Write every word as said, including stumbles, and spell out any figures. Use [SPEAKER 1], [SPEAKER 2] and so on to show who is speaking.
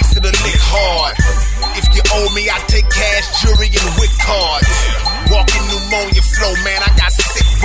[SPEAKER 1] to the lick hard. If you owe me, I take cash, jury, and wick cards. Walking pneumonia flow, man, I got sick